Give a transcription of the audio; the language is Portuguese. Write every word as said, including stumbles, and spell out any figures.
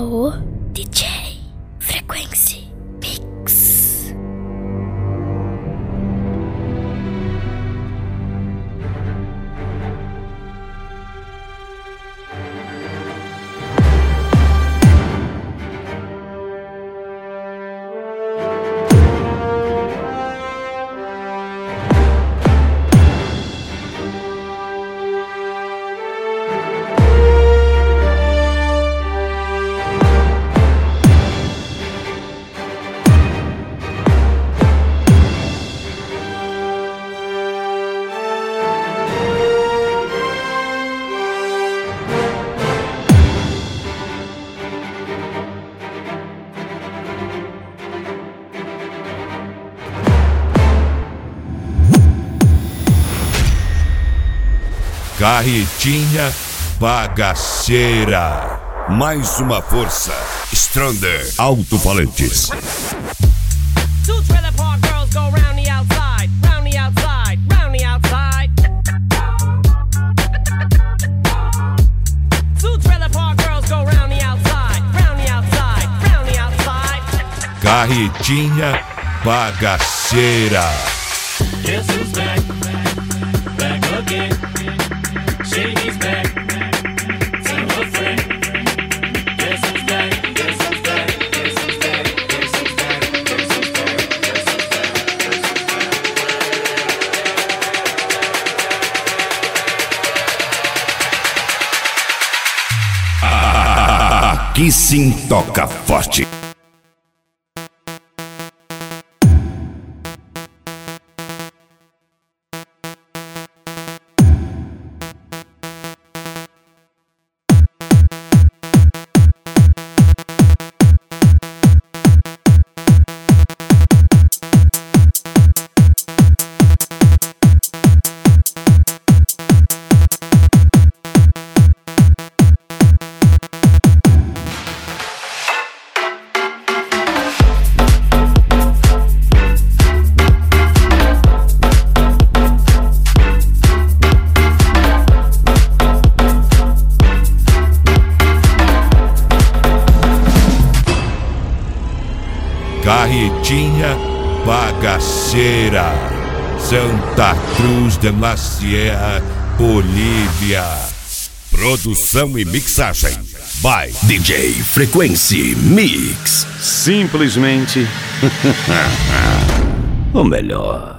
o D J Frequency Mix. Carretinha bagaceira. Mais uma força. Stronger Alto-Falantes. Two trailer park girls go round the outside, round the outside, round the outside. Two trailer park girls go round the outside, round the outside, round the outside. Carretinha bagaceira. Guess who's back? Back again. Shady's back. Tell her friend. Guess who's back? Guess who's back? Guess who's back? Guess who's back? Guess who's back? Guess who's back? Aqui sim toca forte. Carretinha bagaceira. Santa Cruz de la Sierra, Bolívia. Produção e mixagem by D J Frequency Mix. Simplesmente o melhor.